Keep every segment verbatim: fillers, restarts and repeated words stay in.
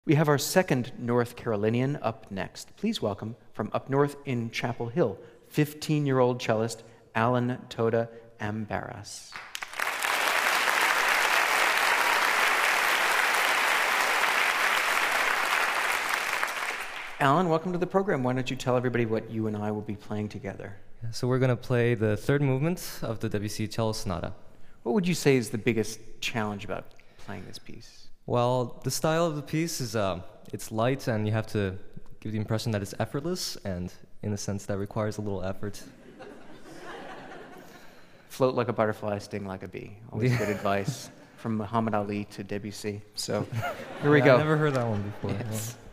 We have our second North Carolinian up next. Please welcome, from up north in Chapel Hill, fifteen-year-old cellist Alan Toda Ambaras. Alan, welcome to the program. Why don't you tell everybody what you and I will be playing together? Yeah, so we're going to play the third movement of the Debussy Cello Sonata. What would you say is the biggest challenge about playing this piece? Well, the style of the piece is uh, it's light, and you have to give the impression that it's effortless, and in a sense that requires a little effort. Float like a butterfly, sting like a bee. Always good advice from Muhammad Ali to Debussy. So here we yeah, go. I've never heard that one before. Yes. Yeah.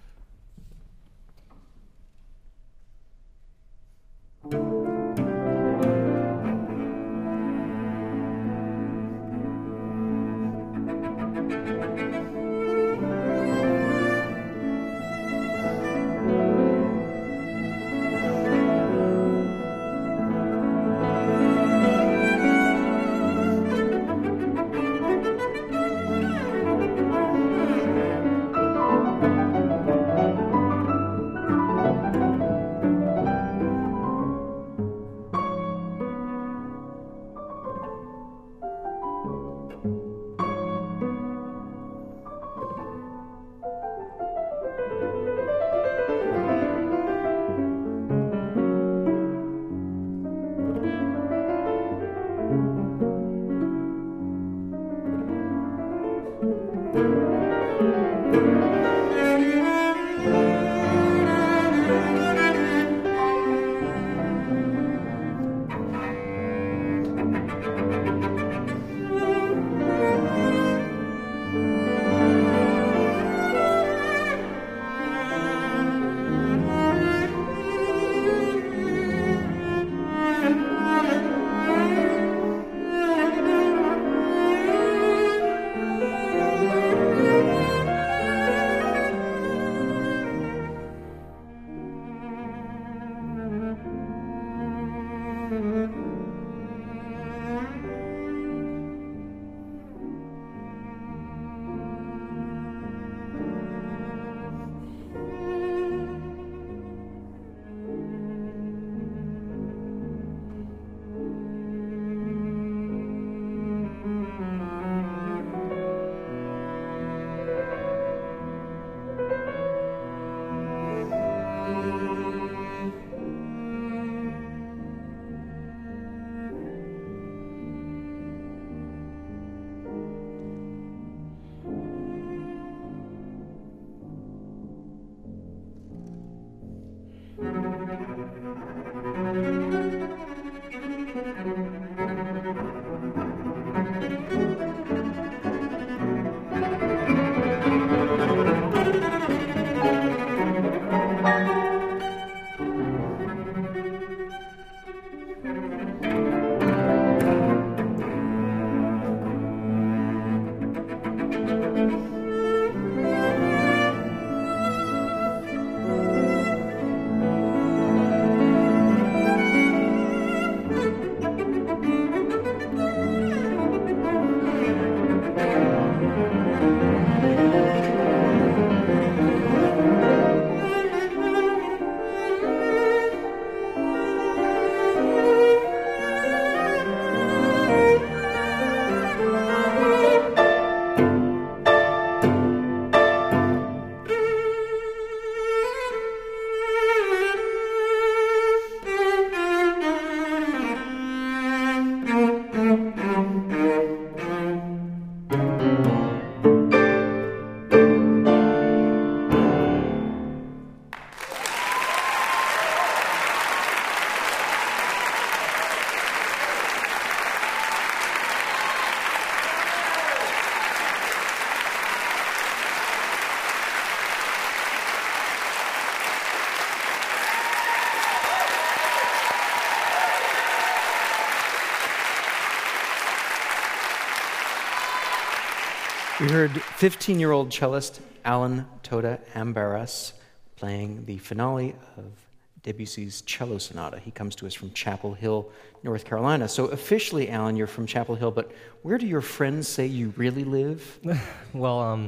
We heard fifteen-year-old cellist Alan Toda Ambaras playing the finale of Debussy's Cello Sonata. He comes to us from Chapel Hill, North Carolina. So officially, Alan, you're from Chapel Hill, but where do your friends say you really live? Well, um,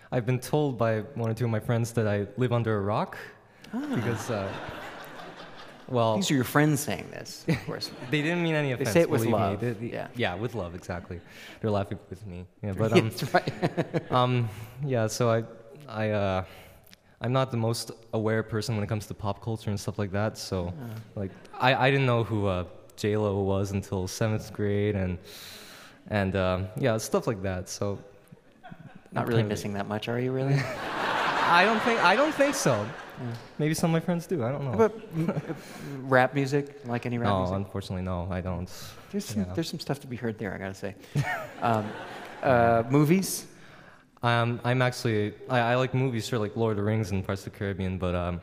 I've been told by one or two of my friends that I live under a rock Ah. because, uh, well, These are your friends saying this, of course. they didn't mean any offense. say it with believe me. love. They- they- Yeah. yeah, with love, exactly. They're laughing with me. Yeah, but Yeah, um, that's right. um, yeah. So I, I, uh, I'm not the most aware person when it comes to pop culture and stuff like that. So, like, I, I didn't know who uh, J Lo was until seventh grade, and and um, yeah, stuff like that. So, Not really Kinda- missing that much, are you really? I don't think I don't think so. Maybe some of my friends do. I don't know. How about m- uh, rap music? Like any rap no, music? unfortunately, no. I don't. There's some, yeah. there's some stuff to be heard there, I gotta say. um, uh, movies? Um, I'm actually I, I like movies, sure, like Lord of the Rings and Pirates of the Caribbean, but um,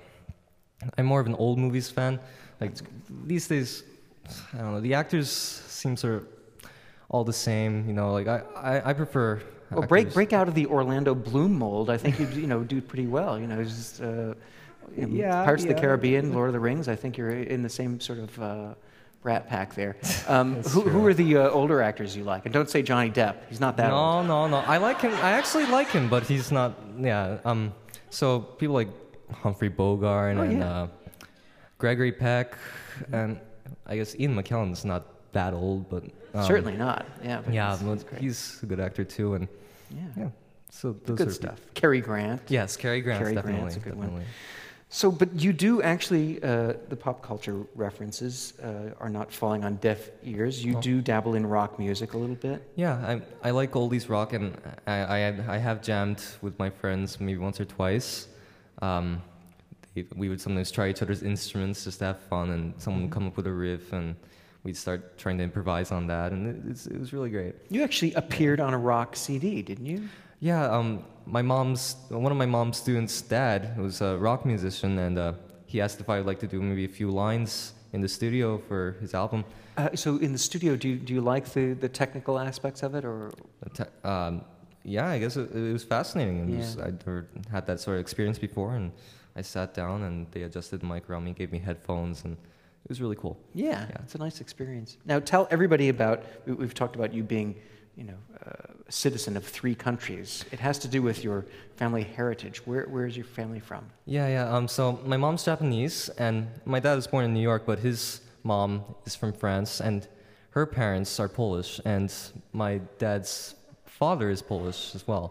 I'm more of an old movies fan. Like these days, I don't know. The actors seem sort of all the same. You know, like I I, I prefer. Well, break actors- break out of the Orlando Bloom mold. I think you'd you know do pretty well. You know, just, uh, you know, Yeah, Pirates of the yeah. Caribbean, Lord of the Rings. I think you're in the same sort of uh, rat pack there. Um, That's who, who true. are the uh, older actors you like? And don't say Johnny Depp. He's not that old. No, no, no. I like him. I actually like him, but he's not. Yeah. Um. So people like Humphrey Bogart Oh, and yeah. uh, Gregory Peck, and I guess Ian McKellen's not that old, but um, Certainly not. Yeah. But Yeah, he's, but he's great. he's a good actor too, and yeah. yeah. So those Good are stuff. Cary Grant. Yes, Cary Grant, Cary definitely, Grant's a good one. definitely. So, but you do actually, uh, the pop culture references uh, are not falling on deaf ears. You No. do dabble in rock music a little bit. Yeah, I I like oldies rock, and I I, had- I have jammed with my friends maybe once or twice. Um, they, we would sometimes try each other's instruments just to have fun, and someone would come up with a riff, and we'd start trying to improvise on that, and it, it's, it was really great. You actually appeared on a rock C D, didn't you? Yeah, um, my mom's one of my mom's students' dad was a rock musician, and uh, he asked if I would like to do maybe a few lines in the studio for his album. Uh, so, in the studio, do you, do you like the, the technical aspects of it, or Te- Um, yeah, I guess it, it was fascinating. It was, Yeah. I'd never had that sort of experience before, and I sat down and they adjusted the mic around me, gave me headphones, and it was really cool. yeah, Yeah. it's a nice experience. Now, tell everybody about. we- We've talked about you being, you know, uh, a citizen of three countries. It has to do with your family heritage. Where where is your family from? Yeah, yeah. Um, so my mom's Japanese, and my dad was born in New York, but his mom is from France, and her parents are Polish, and my dad's father is Polish as well.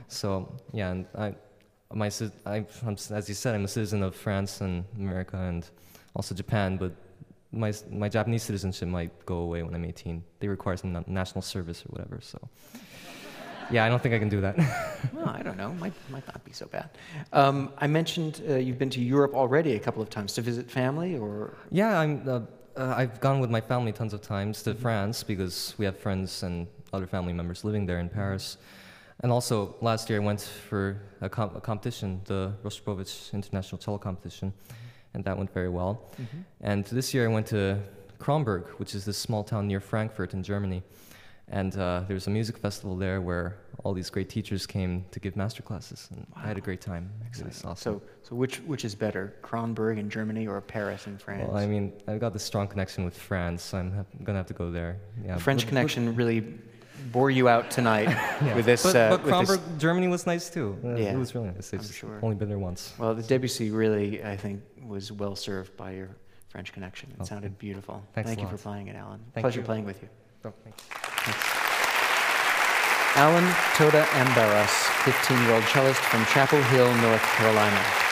So yeah, and I, my cis- I, I'm, as you said, I'm a citizen of France and America, and also Japan, but my my Japanese citizenship might go away when I'm eighteen. They require some na- national service or whatever. So yeah, I don't think I can do that. Well, I don't know. Might might not be so bad. Um, I mentioned uh, you've been to Europe already a couple of times to visit family, or Yeah, I'm. Uh, uh, I've gone with my family tons of times to France because we have friends and other family members living there in Paris. And also, last year I went for a, com- a competition, the Rostropovich International Cello Competition, and that went very well. And this year I went to Kronberg, which is this small town near Frankfurt in Germany. And uh, there was a music festival there where all these great teachers came to give master classes, and I had a great time. It was awesome. so so which which is better, Kronberg in Germany or Paris in France? Well, I mean, I've got this strong connection with France, so I'm ha- gonna have to go there. Yeah, the French but- connection really bore you out tonight Yeah. with this. But, uh, but with this- Kronberg, Germany was nice too. Uh, Yeah, it was really nice. I've I'm just sure. only been there once. Well, the Debussy really, I think, was well served by your French connection. It Oh, sounded beautiful. thanks Thank a you for lot. playing it, Alan. Thank Pleasure you. playing with you. Oh, thanks. Alan Toda Ambaras, fifteen-year-old cellist from Chapel Hill, North Carolina.